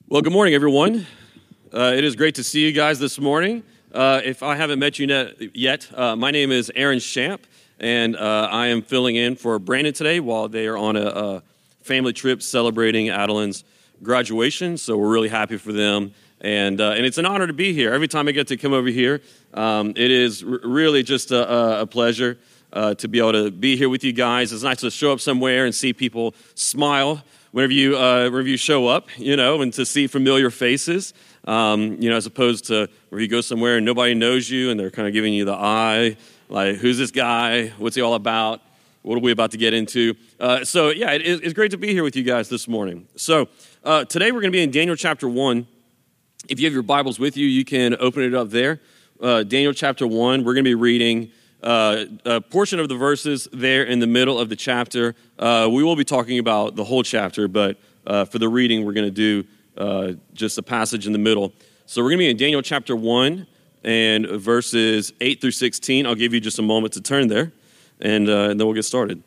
Well, good morning, everyone. It is great to see you guys this morning. If I haven't met you yet, my name is Aaron Shamp, and I am filling in for Brandon today while they are on a family trip celebrating Adeline's graduation. So we're really happy for them, and it's an honor to be here. Every time I get to come over here, it is really just a pleasure to be able to be here with you guys. It's nice to show up somewhere and see people smile whenever you show up, and to see familiar faces, as opposed to where you go somewhere and nobody knows you and they're kind of giving you the eye, like, who's this guy? What's he all about? What are we about to get into? It's great to be here with you guys this morning. So today we're going to be in Daniel chapter 1. If you have your Bibles with you, you can open it up there. Daniel chapter 1, we're going to be reading a portion of the verses there in the middle of the chapter. We will be talking about the whole chapter, but for the reading, we're going to do just a passage in the middle. So we're going to be in Daniel chapter 1 and verses 8 through 16. I'll give you just a moment to turn there, and then we'll get started.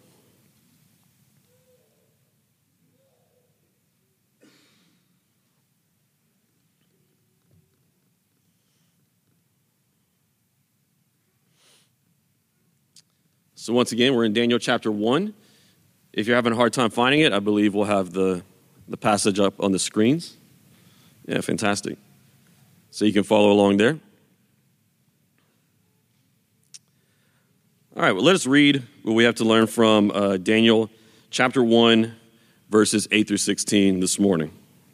So once again, we're in Daniel chapter 1. If you're having a hard time finding it, I believe we'll have the passage up on the screens. Yeah, fantastic. So you can follow along there. All right, well, let us read what we have to learn from Daniel chapter 1, verses 8 through 16 this morning.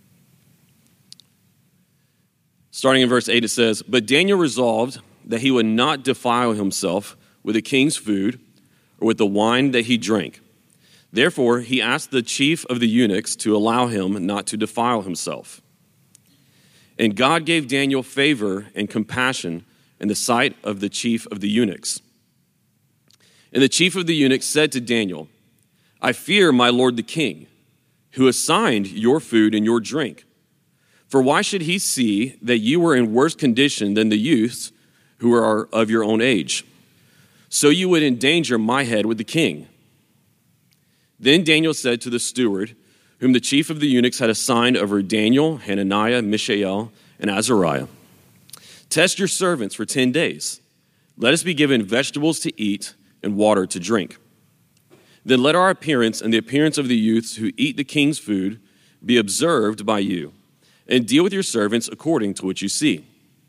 Starting in verse 8, it says, "But Daniel resolved that he would not defile himself with the king's food or with the wine that he drank. Therefore, he asked the chief of the eunuchs to allow him not to defile himself. And God gave Daniel favor and compassion in the sight of the chief of the eunuchs. And the chief of the eunuchs said to Daniel, 'I fear my lord the king, who assigned your food and your drink. For why should he see that you were in worse condition than the youths who are of your own age? So you would endanger my head with the king.' Then Daniel said to the steward, whom the chief of the eunuchs had assigned over Daniel, Hananiah, Mishael, and Azariah, 'Test your servants for 10 days. Let us be given vegetables to eat and water to drink. Then let our appearance and the appearance of the youths who eat the king's food be observed by you, and deal with your servants according to what you see.'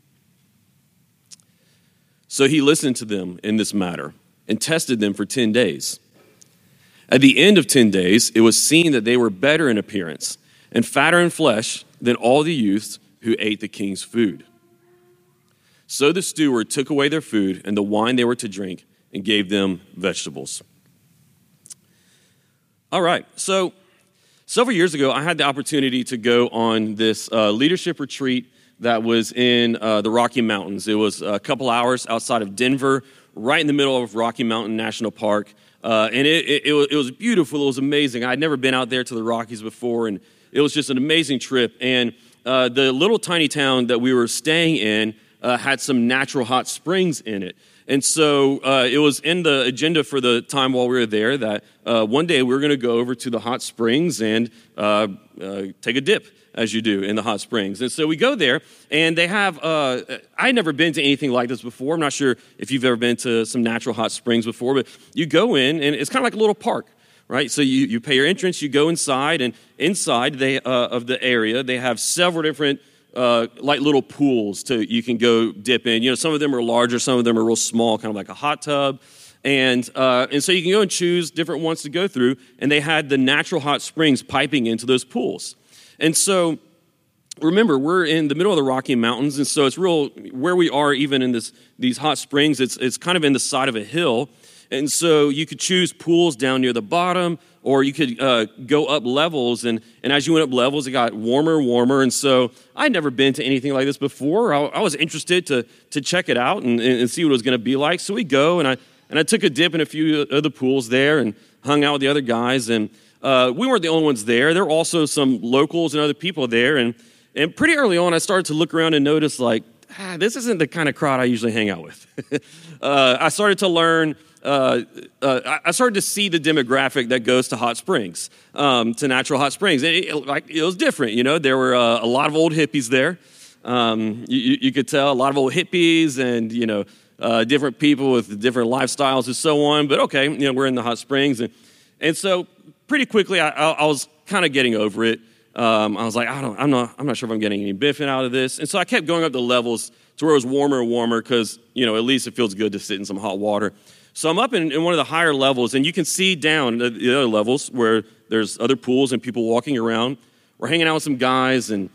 So he listened to them in this matter and tested them for 10 days. At the end of 10 days, it was seen that they were better in appearance and fatter in flesh than all the youths who ate the king's food. So the steward took away their food and the wine they were to drink and gave them vegetables." All right, so several years ago, I had the opportunity to go on this leadership retreat that was in the Rocky Mountains. It was a couple hours outside of Denver, right in the middle of Rocky Mountain National Park. And it was beautiful. It was amazing. I'd never been out there to the Rockies before, and it was just an amazing trip. And the little tiny town that we were staying in had some natural hot springs in it. And so it was in the agenda for the time while we were there that one day we were going to go over to the hot springs and take a dip, as you do in the hot springs. And so we go there, and they have, I'd never been to anything like this before. I'm not sure if you've ever been to some natural hot springs before, but you go in, and it's kind of like a little park, right? So you pay your entrance, you go inside, and inside of the area, they have several different like little pools you can go dip in. Some of them are larger, some of them are real small, kind of like a hot tub. And so you can go and choose different ones to go through, and they had the natural hot springs piping into those pools. And so, remember, we're in the middle of the Rocky Mountains, and so it's real, where we are even in these hot springs, it's kind of in the side of a hill. And so you could choose pools down near the bottom, or you could go up levels, and as you went up levels, it got warmer and warmer. And so I'd never been to anything like this before. I was interested to check it out and see what it was going to be like. So we go, and I took a dip in a few of the pools there and hung out with the other guys, and we weren't the only ones there. There were also some locals and other people there, and pretty early on, I started to look around and notice, like, this isn't the kind of crowd I usually hang out with. I started to learn I started to see the demographic that goes to hot springs, to natural hot springs. And it was different, you know. There were a lot of old hippies there. You could tell a lot of old hippies and, you know, different people with different lifestyles and so on. But okay, you know, we're in the hot springs. And so pretty quickly I was kind of getting over it. I was like, I'm not sure if I'm getting any benefit out of this. And so I kept going up the levels to where it was warmer and warmer because, you know, at least it feels good to sit in some hot water. So I'm up in one of the higher levels, and you can see down the other levels where there's other pools and people walking around. We're hanging out with some guys, and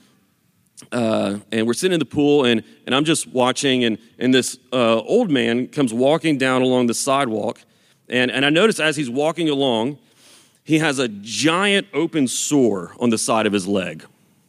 we're sitting in the pool, and I'm just watching, and this old man comes walking down along the sidewalk, and I notice as he's walking along, he has a giant open sore on the side of his leg.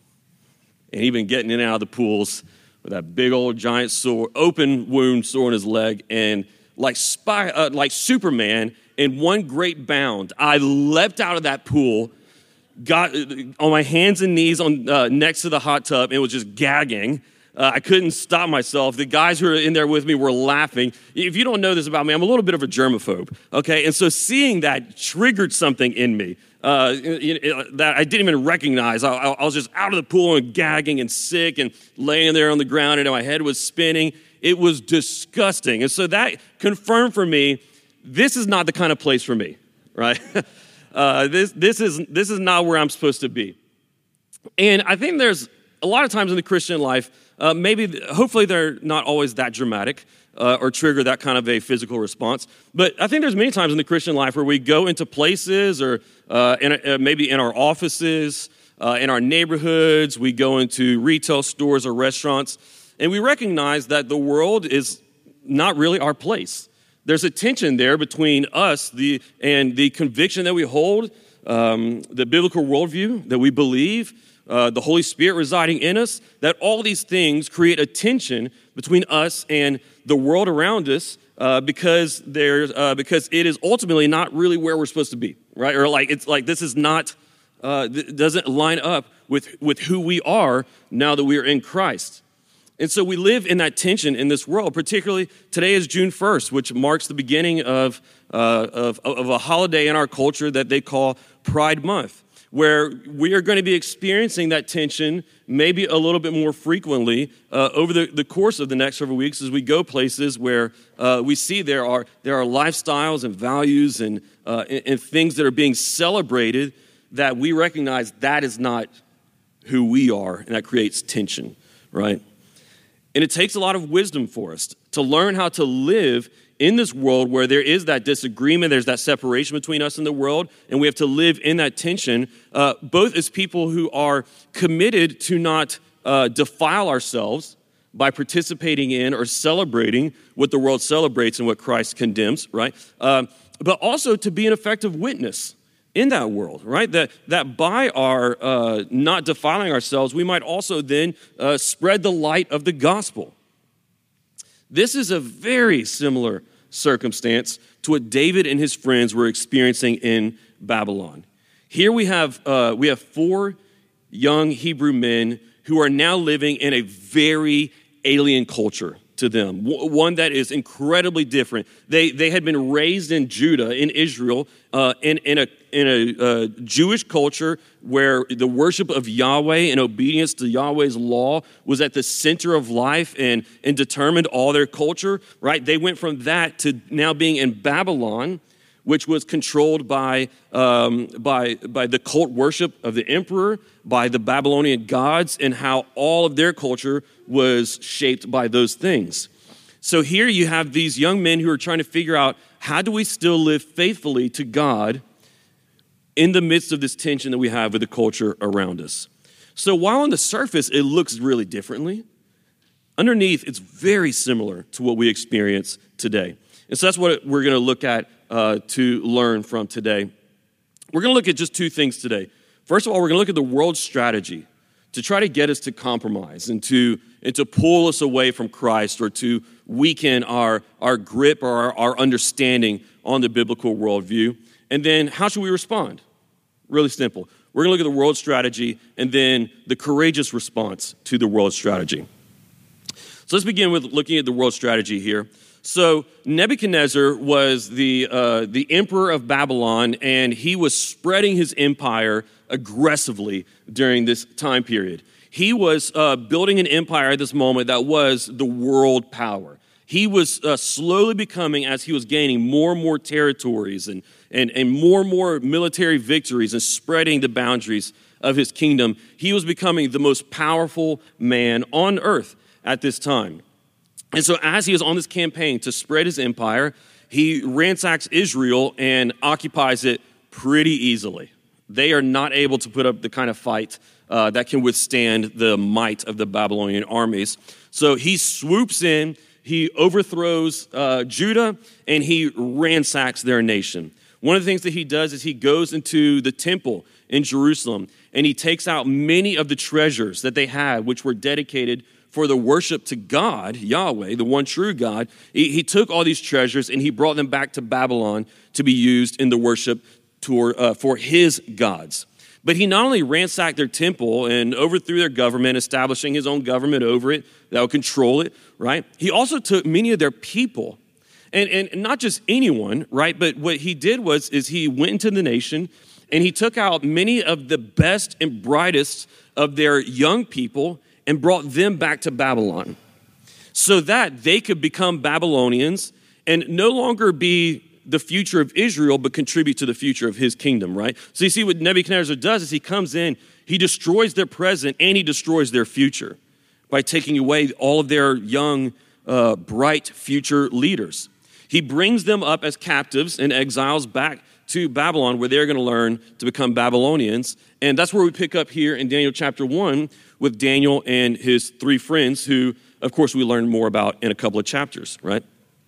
And he'd been getting in and out of the pools with that big old giant sore, open wound sore on his leg, and like Superman, in one great bound, I leapt out of that pool, got on my hands and knees on next to the hot tub, and was just gagging. I couldn't stop myself. The guys who were in there with me were laughing. If you don't know this about me, I'm a little bit of a germaphobe, okay? And so seeing that triggered something in me that I didn't even recognize. I was just out of the pool and gagging and sick and laying there on the ground, and my head was spinning. It was disgusting. And so that confirmed for me, this is not the kind of place for me, right? This is not where I'm supposed to be. And I think there's a lot of times in the Christian life, hopefully they're not always that dramatic or trigger that kind of a physical response. But I think there's many times in the Christian life where we go into places or maybe in our offices, in our neighborhoods, we go into retail stores or restaurants, and we recognize that the world is not really our place. There's a tension there between us and the conviction that we hold, the biblical worldview that we believe, the Holy Spirit residing in us, that all these things create a tension between us and the world around us because it is ultimately not really where we're supposed to be, right? Or this is not, doesn't line up with who we are now that we are in Christ. And so we live in that tension in this world. Particularly today is June 1st, which marks the beginning of a holiday in our culture that they call Pride Month, where we are going to be experiencing that tension maybe a little bit more frequently over the course of the next several weeks as we go places where we see there are lifestyles and values and things that are being celebrated that we recognize that is not who we are, and that creates tension, right? And it takes a lot of wisdom for us to learn how to live in this world where there is that disagreement, there's that separation between us and the world, and we have to live in that tension, both as people who are committed to not defile ourselves by participating in or celebrating what the world celebrates and what Christ condemns, right? But also to be an effective witness in that world, right? That by our not defiling ourselves, we might also then spread the light of the gospel. This is a very similar circumstance to what David and his friends were experiencing in Babylon. Here we have 4 young Hebrew men who are now living in a very alien culture to them, one that is incredibly different. They had been raised in Judah, in Israel, in a Jewish culture where the worship of Yahweh and obedience to Yahweh's law was at the center of life and determined all their culture, right? They went from that to now being in Babylon, which was controlled by the cult worship of the emperor, by the Babylonian gods, and how all of their culture was shaped by those things. So here you have these young men who are trying to figure out, how do we still live faithfully to God in the midst of this tension that we have with the culture around us? So while on the surface it looks really differently, underneath it's very similar to what we experience today. And so that's what we're going to look at to learn from today. We're going to look at just 2 things today. First of all, we're going to look at the world's strategy to try to get us to compromise and to pull us away from Christ or to weaken our grip or our understanding on the biblical worldview. And then how should we respond? Really simple. We're going to look at the world strategy and then the courageous response to the world strategy. So let's begin with looking at the world strategy here. So Nebuchadnezzar was the emperor of Babylon, and he was spreading his empire aggressively during this time period. He was building an empire at this moment that was the world power. He was slowly becoming, as he was gaining more and more territories and more military victories and spreading the boundaries of his kingdom, he was becoming the most powerful man on earth at this time. And so as he was on this campaign to spread his empire, he ransacks Israel and occupies it pretty easily. They are not able to put up the kind of fight that can withstand the might of the Babylonian armies. So he swoops in, he overthrows Judah, and he ransacks their nation. One of the things that he does is he goes into the temple in Jerusalem, and he takes out many of the treasures that they had, which were dedicated for the worship to God, Yahweh, the one true God. He took all these treasures and he brought them back to Babylon to be used in the worship for his gods. But he not only ransacked their temple and overthrew their government, establishing his own government over it that would control it, right? He also took many of their people, and not just anyone, right? But what he did is he went into the nation and he took out many of the best and brightest of their young people and brought them back to Babylon so that they could become Babylonians and no longer be the future of Israel, but contribute to the future of his kingdom, right? So you see what Nebuchadnezzar does is he comes in, he destroys their present, and he destroys their future by taking away all of their young, bright future leaders. He brings them up as captives and exiles back to Babylon, where they're going to learn to become Babylonians. And that's where we pick up here in Daniel chapter 1 with Daniel and his three friends, who, of course, we learn more about in a couple of chapters, right?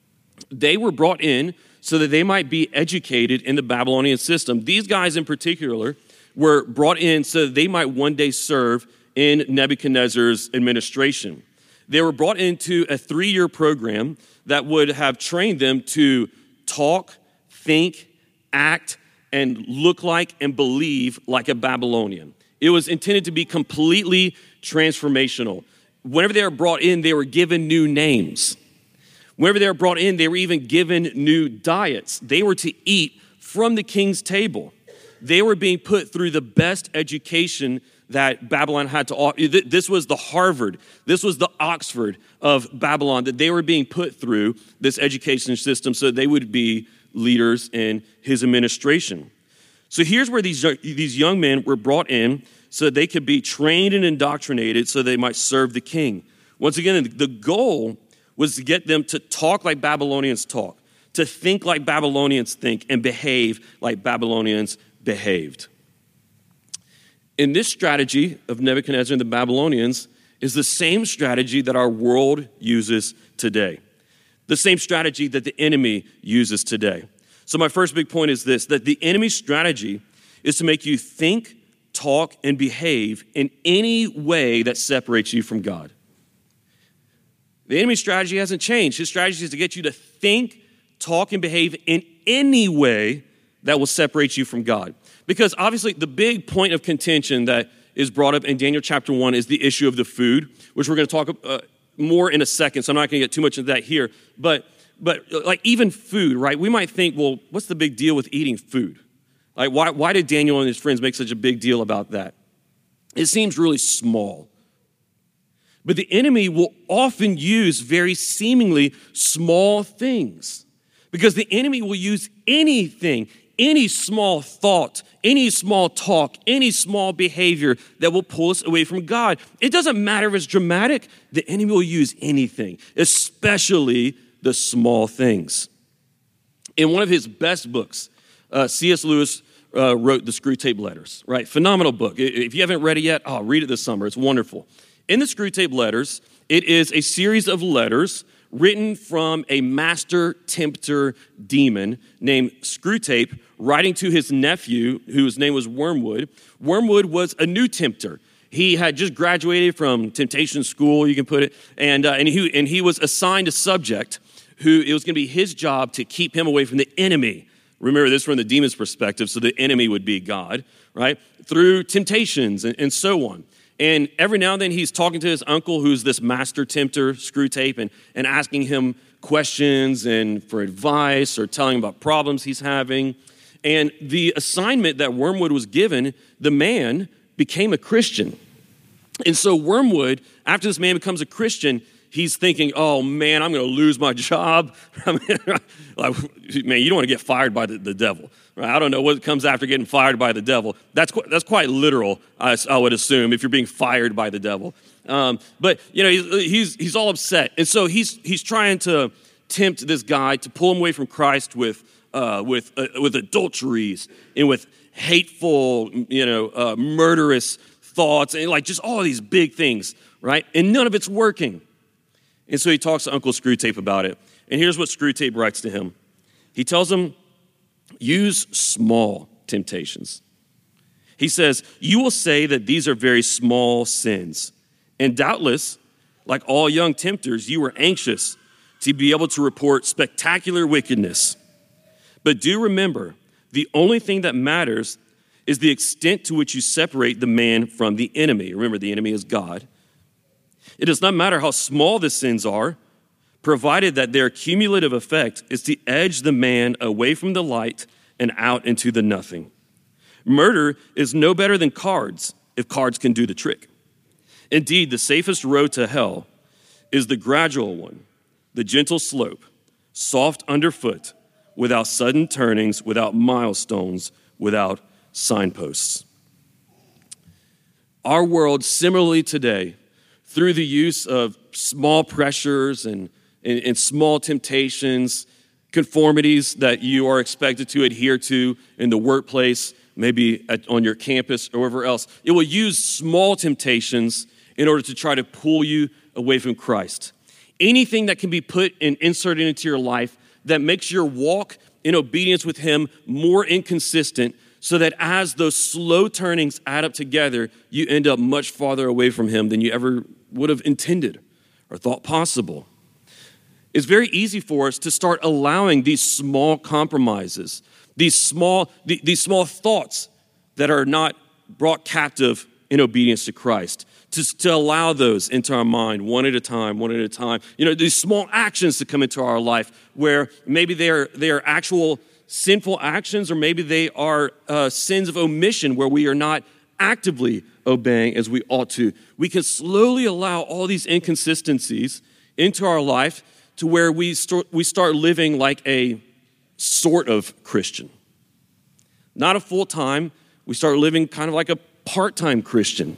They were brought in so that they might be educated in the Babylonian system. These guys in particular were brought in so that they might one day serve in Nebuchadnezzar's administration. They were brought into a 3-year program that would have trained them to talk, think, act, and look like and believe like a Babylonian. It was intended to be completely transformational. Whenever they were brought in, they were given new names. Whenever they were brought in, they were even given new diets. They were to eat from the king's table. They were being put through the best education that Babylon had to offer. This was the Harvard, this was the Oxford of Babylon, that they were being put through this education system so they would be leaders in his administration. So here's where these young men were brought in so that they could be trained and indoctrinated so they might serve the king. Once again, the goal was to get them to talk like Babylonians talk, to think like Babylonians think, and behave like Babylonians behaved. And this strategy of Nebuchadnezzar and the Babylonians is the same strategy that our world uses today. The same strategy that the enemy uses today. So my first big point is this, that the enemy's strategy is to make you think, talk, and behave in any way that separates you from God. The enemy's strategy hasn't changed. His strategy is to get you to think, talk, and behave in any way that will separate you from God. Because obviously the big point of contention that is brought up in Daniel chapter 1 is the issue of the food, which we're going to talk more in a second, so I'm not going to get too much into that here. But like even food, right? We might think, well, what's the big deal with eating food? Like why did Daniel and his friends make such a big deal about that? It seems really small. But the enemy will often use very seemingly small things, because the enemy will use anything, any small thought, any small talk, any small behavior that will pull us away from God. It doesn't matter if it's dramatic. The enemy will use anything, especially the small things. In one of his best books, C.S. Lewis wrote The Screwtape Letters, right? Phenomenal book. If you haven't read it yet, read it this summer. It's wonderful. In the Screwtape Letters, it is a series of letters written from a master tempter demon named Screwtape, writing to his nephew, whose name was Wormwood. Wormwood was a new tempter. He had just graduated from temptation school, you can put it, and he was assigned a subject who it was going to be his job to keep him away from the enemy. Remember this from the demon's perspective, so the enemy would be God, right? Through temptations and so on. And every now and then he's talking to his uncle, who's this master tempter, Screwtape, and asking him questions and for advice or telling him about problems he's having. And the assignment that Wormwood was given, the man became a Christian. And so Wormwood, after this man becomes a Christian, he's thinking, oh man, I'm going to lose my job. Man, you don't want to get fired by the devil. Right? I don't know what comes after getting fired by the devil. That's quite literal, I would assume, if you're being fired by the devil. But he's all upset, and so he's trying to tempt this guy to pull him away from Christ with adulteries and with hateful, murderous thoughts and like just all these big things, right? And none of it's working. And so he talks to Uncle Screwtape about it. And here's what Screwtape writes to him. He tells him, use small temptations. He says, you will say that these are very small sins. And doubtless, like all young tempters, you were anxious to be able to report spectacular wickedness. But do remember, the only thing that matters is the extent to which you separate the man from the enemy. Remember, the enemy is God. It does not matter how small the sins are, provided that their cumulative effect is to edge the man away from the light and out into the nothing. Murder is no better than cards, if cards can do the trick. Indeed, the safest road to hell is the gradual one, the gentle slope, soft underfoot, without sudden turnings, without milestones, without signposts. Our world, similarly today, through the use of small pressures and small temptations, conformities that you are expected to adhere to in the workplace, maybe on your campus or wherever else, it will use small temptations in order to try to pull you away from Christ. Anything that can be put and inserted into your life that makes your walk in obedience with Him more inconsistent, so that as those slow turnings add up together, you end up much farther away from Him than you ever would have intended or thought possible. It's very easy for us to start allowing these small compromises, these small thoughts that are not brought captive in obedience to Christ, to allow those into our mind one at a time. These small actions to come into our life where maybe they are actual sinful actions, or maybe they are sins of omission where we are not actively obeying as we ought to. We can slowly allow all these inconsistencies into our life to where we start living like a sort of Christian. Not a full-time, we start living kind of like a part-time Christian.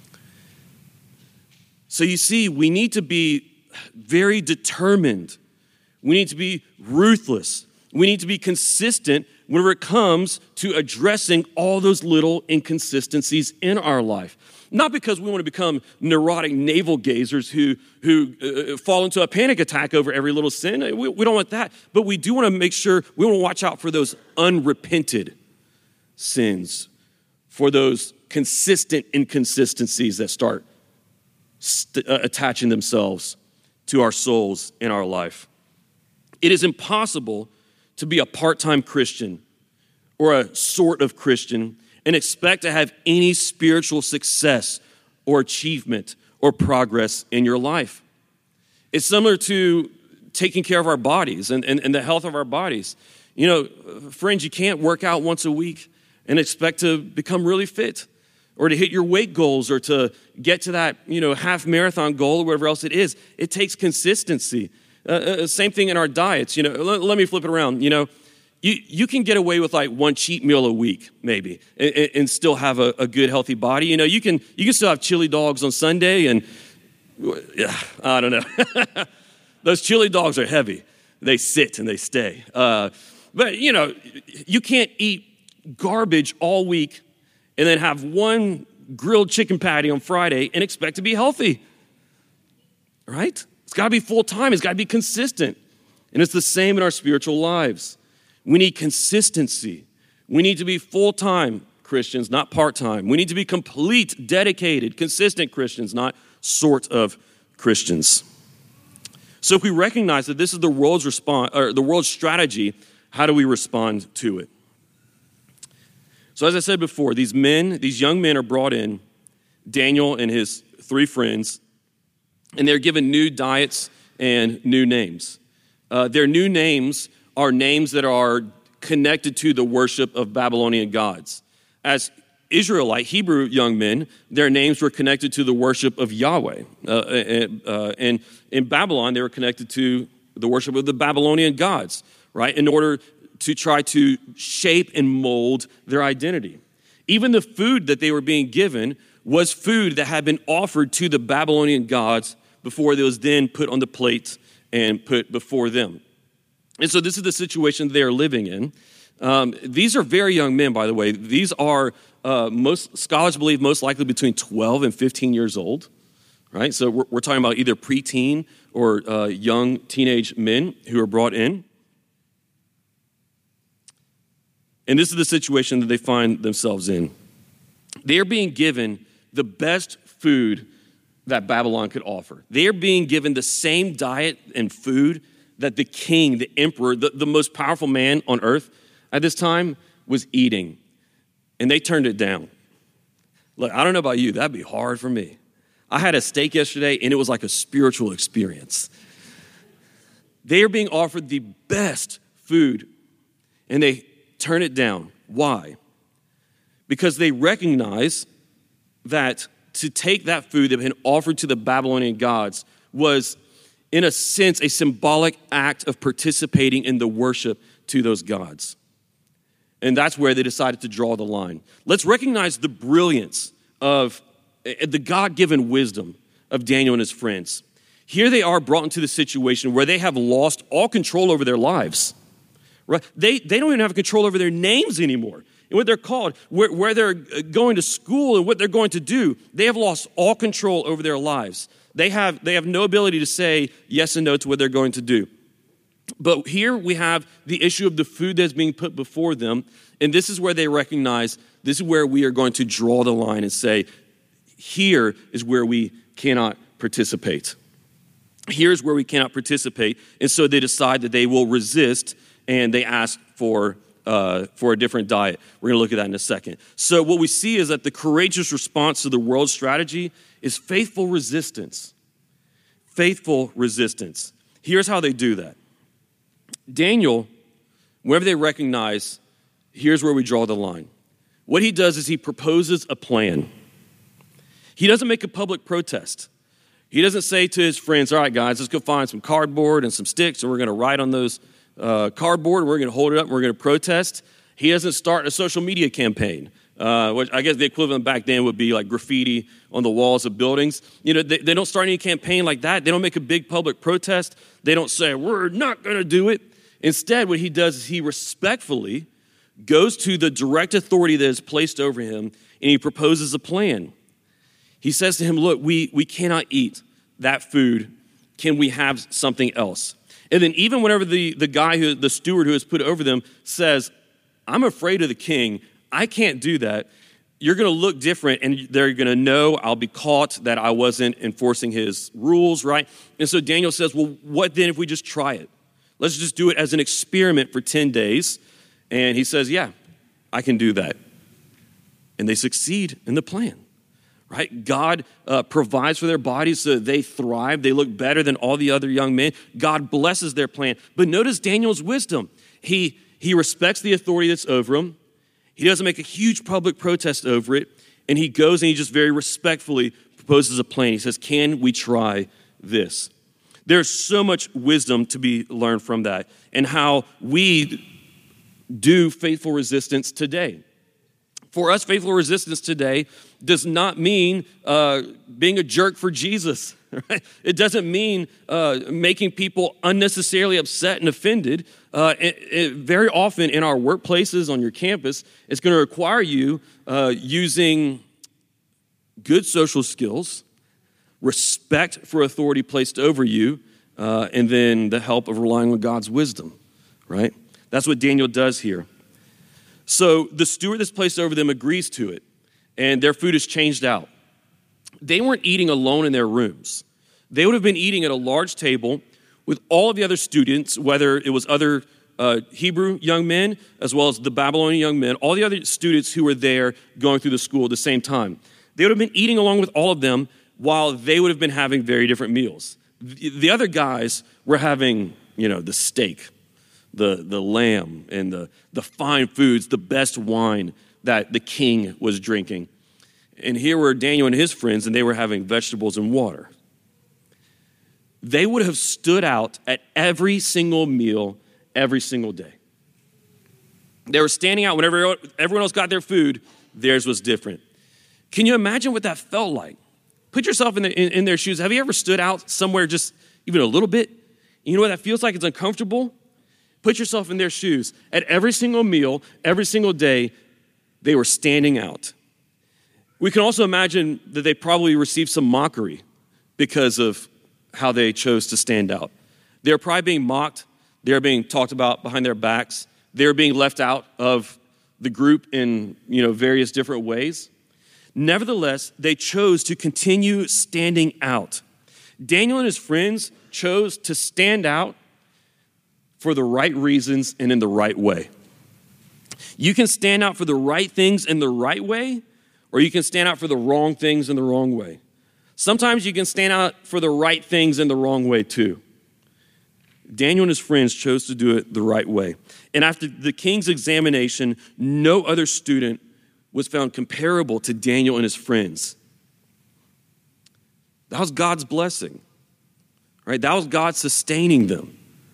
So you see, we need to be very determined. We need to be ruthless. We need to be consistent whenever it comes to addressing all those little inconsistencies in our life. Not because we want to become neurotic navel gazers who fall into a panic attack over every little sin. We don't want that. But we do want to make sure, we want to watch out for those unrepented sins, for those consistent inconsistencies that start attaching themselves to our souls in our life. It is impossible to be a part-time Christian or a sort of Christian and expect to have any spiritual success or achievement or progress in your life. It's similar to taking care of our bodies and the health of our bodies. Friends, you can't work out once a week and expect to become really fit or to hit your weight goals or to get to that, half marathon goal or whatever else it is. It takes consistency. Same thing in our diets. Let me flip it around. You can get away with like one cheat meal a week, maybe, and still have a good, healthy body. You can still have chili dogs on Sunday, and I don't know. Those chili dogs are heavy. They sit and they stay. But you can't eat garbage all week and then have one grilled chicken patty on Friday and expect to be healthy, right? It's got to be full time. It's got to be consistent. And it's the same in our spiritual lives. We need consistency. We need to be full-time Christians, not part-time. We need to be complete, dedicated, consistent Christians, not sort of Christians. So if we recognize that this is the world's response, or the world's strategy, how do we respond to it? So as I said before, these young men are brought in. Daniel and his 3 friends, and they're given new diets and new names. Their new names are names that are connected to the worship of Babylonian gods. As Israelite, Hebrew young men, their names were connected to the worship of Yahweh. And in Babylon, they were connected to the worship of the Babylonian gods, right? In order to try to shape and mold their identity. Even the food that they were being given was food that had been offered to the Babylonian gods before it was then put on the plate and put before them. And so this is the situation they are living in. These are very young men, by the way. These are, most scholars believe, most likely between 12 and 15 years old, right? So we're talking about either preteen or young teenage men who are brought in. And this is the situation that they find themselves in. They are being given the best food that Babylon could offer. They are being given the same diet and food that the king, the emperor, the most powerful man on earth at this time was eating. And they turned it down. Look, I don't know about you, that'd be hard for me. I had a steak yesterday and it was like a spiritual experience. They are being offered the best food and they turn it down. Why? Because they recognize that to take that food that had been offered to the Babylonian gods was, in a sense, a symbolic act of participating in the worship to those gods. And that's where they decided to draw the line. Let's recognize the brilliance of the God-given wisdom of Daniel and his friends. Here they are brought into the situation where they have lost all control over their lives. Right? They don't even have control over their names anymore. And what they're called, where they're going to school and what they're going to do. They have lost all control over their lives. They have no ability to say yes and no to what they're going to do. But here we have the issue of the food that's being put before them. And this is where they recognize, this is where we are going to draw the line and say, here is where we cannot participate. Here's where we cannot participate. And so they decide that they will resist and they ask for a different diet. We're going to look at that in a second. So what we see is that the courageous response to the world's strategy is faithful resistance. Faithful resistance. Here's how they do that. Daniel, whenever they recognize, here's where we draw the line. What he does is he proposes a plan. He doesn't make a public protest. He doesn't say to his friends, all right, guys, let's go find some cardboard and some sticks, and we're going to write on those cardboard, we're going to hold it up, and we're going to protest. He doesn't start a social media campaign, which I guess the equivalent back then would be like graffiti on the walls of buildings. You know, they don't start any campaign like that. They don't make a big public protest. They don't say, we're not going to do it. Instead, what he does is he respectfully goes to the direct authority that is placed over him, and he proposes a plan. He says to him, look, we cannot eat that food. Can we have something else? And then even whenever the steward who is put over them says, I'm afraid of the king, I can't do that, you're going to look different and they're going to know I'll be caught that I wasn't enforcing his rules, right? And so Daniel says, well, what then if we just try it? Let's just do it as an experiment for 10 days. And he says, yeah, I can do that. And they succeed in the plan. Right? God provides for their bodies so that they thrive. They look better than all the other young men. God blesses their plan. But notice Daniel's wisdom. He respects the authority that's over him. He doesn't make a huge public protest over it. And he goes and he just very respectfully proposes a plan. He says, can we try this? There's so much wisdom to be learned from that and how we do faithful resistance today. For us, faithful resistance today does not mean being a jerk for Jesus. Right? It doesn't mean making people unnecessarily upset and offended. Very often in our workplaces, on your campus, it's going to require you using good social skills, respect for authority placed over you, and then the help of relying on God's wisdom. Right? That's what Daniel does here. So the steward that's placed over them agrees to it, and their food is changed out. They weren't eating alone in their rooms. They would have been eating at a large table with all of the other students, whether it was other Hebrew young men as well as the Babylonian young men, all the other students who were there going through the school at the same time. They would have been eating along with all of them while they would have been having very different meals. The other guys were having, the steak, the lamb, and the fine foods, the best wine that the king was drinking. And here were Daniel and his friends, and they were having vegetables and water. They would have stood out at every single meal, every single day. They were standing out whenever everyone else got their food, theirs was different. Can you imagine what that felt like? Put yourself in their shoes. Have you ever stood out somewhere just even a little bit? You know what that feels like? It's uncomfortable. Put yourself in their shoes. At every single meal, every single day, they were standing out. We can also imagine that they probably received some mockery because of how they chose to stand out. They were probably being mocked. They were being talked about behind their backs. They were being left out of the group in, various different ways. Nevertheless, they chose to continue standing out. Daniel and his friends chose to stand out for the right reasons and in the right way. You can stand out for the right things in the right way, or you can stand out for the wrong things in the wrong way. Sometimes you can stand out for the right things in the wrong way too. Daniel and his friends chose to do it the right way. And after the king's examination, no other student was found comparable to Daniel and his friends. That was God's blessing, right? That was God sustaining them,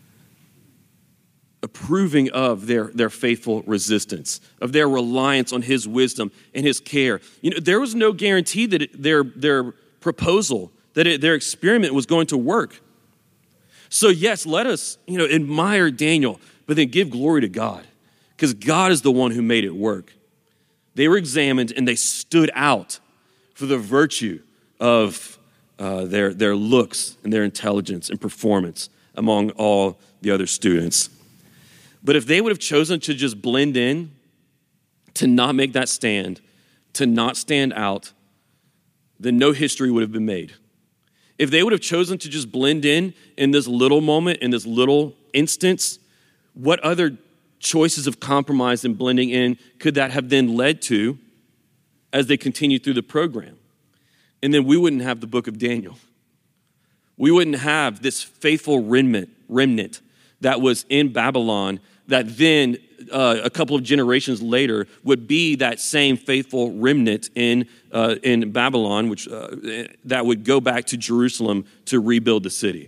approving of their faithful resistance, of their reliance on his wisdom and his care. There was no guarantee that their proposal, that their experiment was going to work. So yes, let us, admire Daniel, but then give glory to God, because God is the one who made it work. They were examined and they stood out for the virtue of their looks and their intelligence and performance among all the other students. But if they would have chosen to just blend in, to not make that stand, to not stand out, then no history would have been made. If they would have chosen to just blend in this little moment, in this little instance, what other choices of compromise and blending in could that have then led to as they continued through the program? And then we wouldn't have the book of Daniel. We wouldn't have this faithful remnant that was in Babylon that then a couple of generations later would be that same faithful remnant in Babylon, which that would go back to Jerusalem to rebuild the city.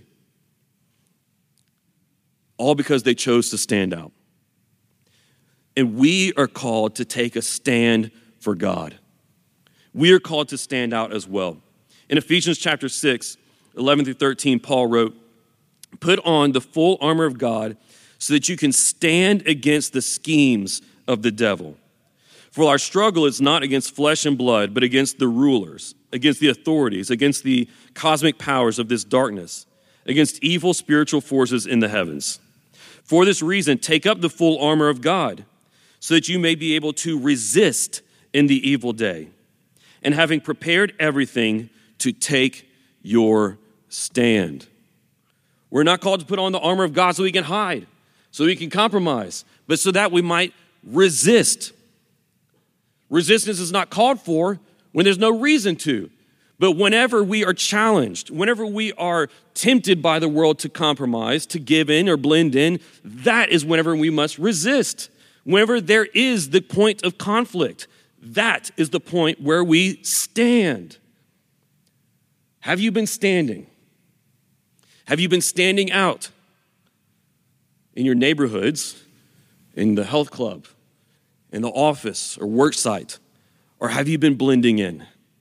All because they chose to stand out. And we are called to take a stand for God. We are called to stand out as well. In Ephesians chapter 6, 11 through 13, Paul wrote, "Put on the full armor of God so that you can stand against the schemes of the devil. For our struggle is not against flesh and blood, but against the rulers, against the authorities, against the cosmic powers of this darkness, against evil spiritual forces in the heavens. For this reason, take up the full armor of God, so that you may be able to resist in the evil day, and having prepared everything, to take your stand." We're not called to put on the armor of God so we can hide, so we can compromise, but so that we might resist. Resistance is not called for when there's no reason to. But whenever we are challenged, whenever we are tempted by the world to compromise, to give in or blend in, that is whenever we must resist. Whenever there is the point of conflict, that is the point where we stand. Have you been standing? Have you been standing out in your neighborhoods, in the health club, in the office or work site? Or have you been blending in?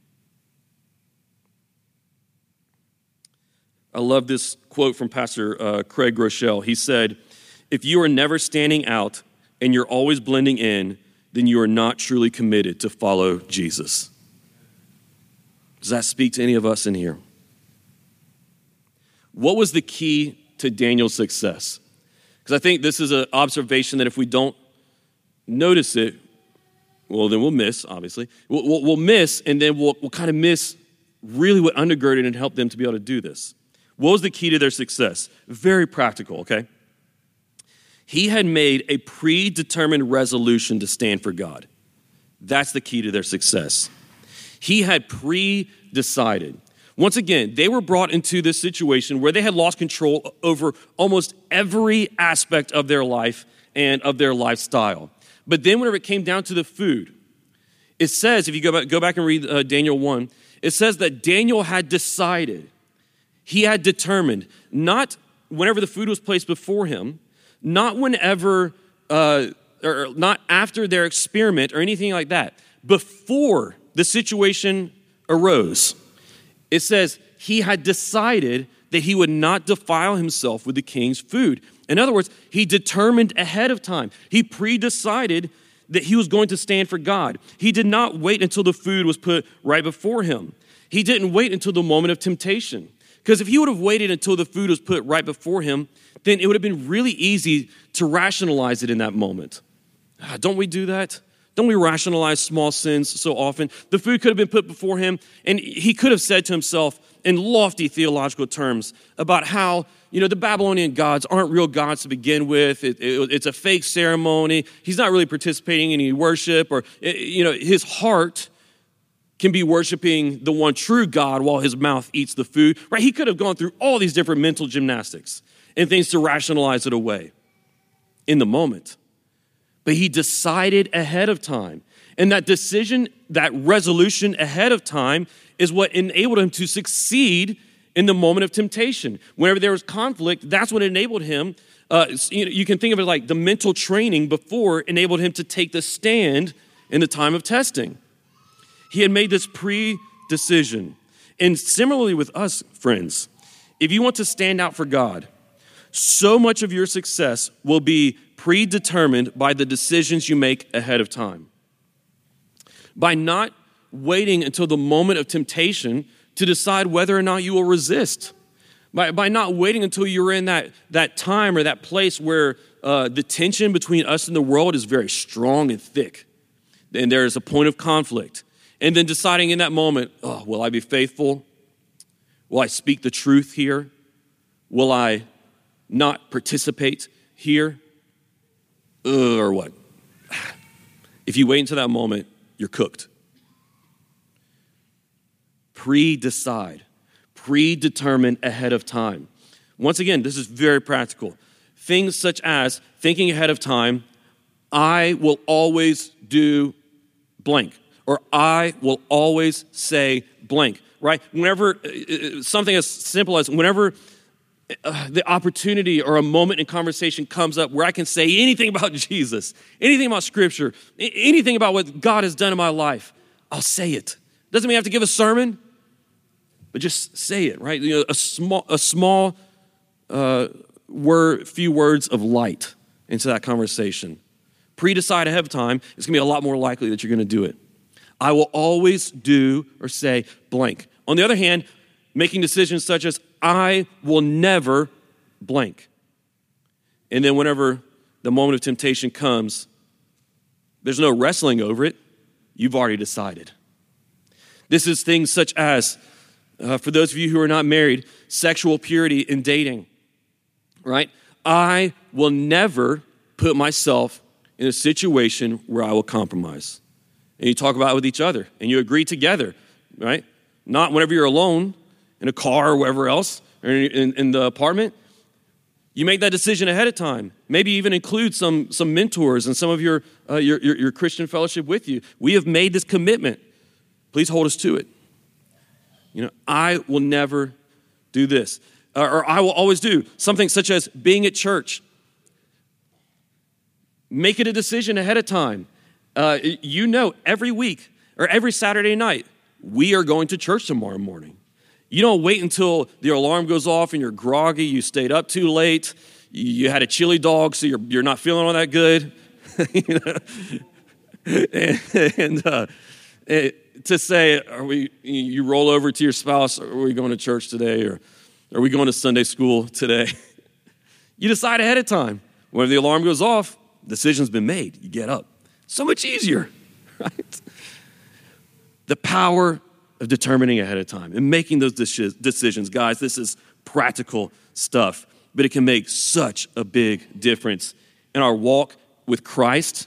I love this quote from Pastor Craig Groeschel. He said, "If you are never standing out and you're always blending in, then you are not truly committed to follow Jesus." Does that speak to any of us in here? What was the key to Daniel's success? Because I think this is an observation that if we don't notice it, well, then we'll miss, obviously. We'll miss, and then we'll kind of miss really what undergirded and helped them to be able to do this. What was the key to their success? Very practical, okay? He had made a predetermined resolution to stand for God. That's the key to their success. He had pre-decided. Once again, they were brought into this situation where they had lost control over almost every aspect of their life and of their lifestyle. But then whenever it came down to the food, it says, if you go back and read Daniel 1, it says that Daniel had decided, he had determined, not whenever the food was placed before him, not whenever, or not after their experiment or anything like that, before the situation arose. It says he had decided that he would not defile himself with the king's food. In other words, he determined ahead of time. He pre-decided that he was going to stand for God. He did not wait until the food was put right before him. He didn't wait until the moment of temptation. Because if he would have waited until the food was put right before him, then it would have been really easy to rationalize it in that moment. Don't we do that? Don't we rationalize small sins so often? The food could have been put before him, and he could have said to himself in lofty theological terms about how, the Babylonian gods aren't real gods to begin with. It's a fake ceremony. He's not really participating in any worship, or, his heart can be worshiping the one true God while his mouth eats the food, right? He could have gone through all these different mental gymnastics and things to rationalize it away in the moment. But he decided ahead of time. And that decision, that resolution ahead of time is what enabled him to succeed in the moment of temptation. Whenever there was conflict, that's what enabled him. You can think of it like the mental training before enabled him to take the stand in the time of testing. He had made this pre-decision. And similarly with us, friends, if you want to stand out for God, so much of your success will be predetermined by the decisions you make ahead of time. By not waiting until the moment of temptation to decide whether or not you will resist. By not waiting until you're in that time or that place where the tension between us and the world is very strong and thick. And there is a point of conflict. And then deciding in that moment, will I be faithful? Will I speak the truth here? Will I not participate here? Or what? If you wait until that moment, you're cooked. Pre-decide, predetermine ahead of time. Once again, this is very practical. Things such as thinking ahead of time, I will always do blank, or I will always say blank, right? Whenever, something as simple as whenever the opportunity or a moment in conversation comes up where I can say anything about Jesus, anything about Scripture, anything about what God has done in my life, I'll say it. Doesn't mean I have to give a sermon, but just say it, right? A small few words of light into that conversation. Pre-decide ahead of time, it's going to be a lot more likely that you're going to do it. I will always do or say blank. On the other hand, making decisions such as I will never blank. And then whenever the moment of temptation comes, there's no wrestling over it. You've already decided. This is things such as, for those of you who are not married, sexual purity in dating, right? I will never put myself in a situation where I will compromise. And you talk about it with each other, and you agree together, right? Not whenever you're alone in a car or wherever else, or in the apartment. You make that decision ahead of time. Maybe even include some mentors and some of your Christian fellowship with you. We have made this commitment. Please hold us to it. I will never do this. Or I will always do something such as being at church. Make it a decision ahead of time. Every week or every Saturday night, we are going to church tomorrow morning. You don't wait until the alarm goes off and you're groggy, you stayed up too late, you had a chili dog, so you're not feeling all that good. To say, you roll over to your spouse, are we going to church today, or are we going to Sunday school today? You decide ahead of time. When the alarm goes off, decision's been made. You get up. So much easier, right? The power of determining ahead of time and making those decisions. Guys, this is practical stuff, but it can make such a big difference in our walk with Christ,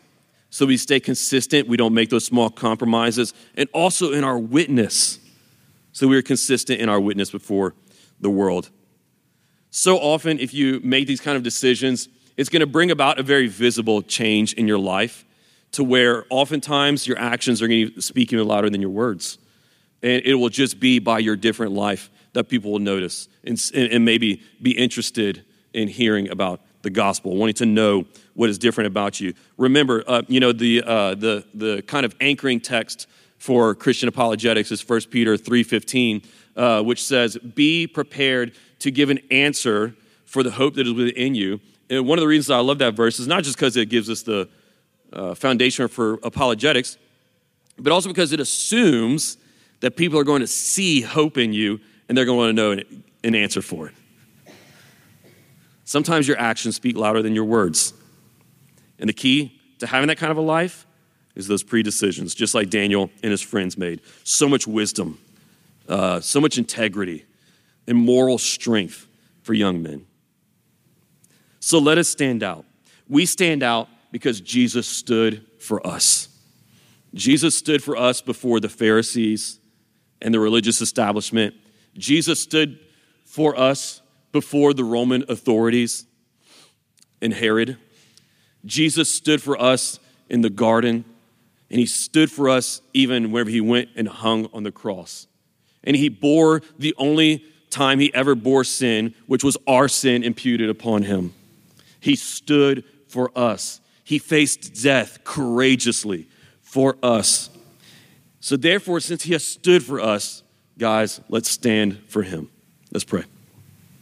so we stay consistent. We don't make those small compromises. And also in our witness, so we're consistent in our witness before the world. So often, if you make these kind of decisions, it's going to bring about a very visible change in your life to where oftentimes your actions are going to speak even louder than your words. And it will just be by your different life that people will notice and maybe be interested in hearing about the gospel, wanting to know what is different about you. Remember, the kind of anchoring text for Christian apologetics is 1 Peter 3:15, which says, "Be prepared to give an answer for the hope that is within you." And one of the reasons I love that verse is not just because it gives us the foundation for apologetics, but also because it assumes that people are going to see hope in you and they're going to want to know an answer for it. Sometimes your actions speak louder than your words. And the key to having that kind of a life is those pre-decisions, just like Daniel and his friends made. So much wisdom, so much integrity, and moral strength for young men. So let us stand out. We stand out because Jesus stood for us. Jesus stood for us before the Pharisees and the religious establishment. Jesus stood for us before the Roman authorities and Herod. Jesus stood for us in the garden, and he stood for us even wherever he went and hung on the cross. And he bore the only time he ever bore sin, which was our sin imputed upon him. He stood for us. He faced death courageously for us. So therefore, since he has stood for us, guys, let's stand for him. Let's pray.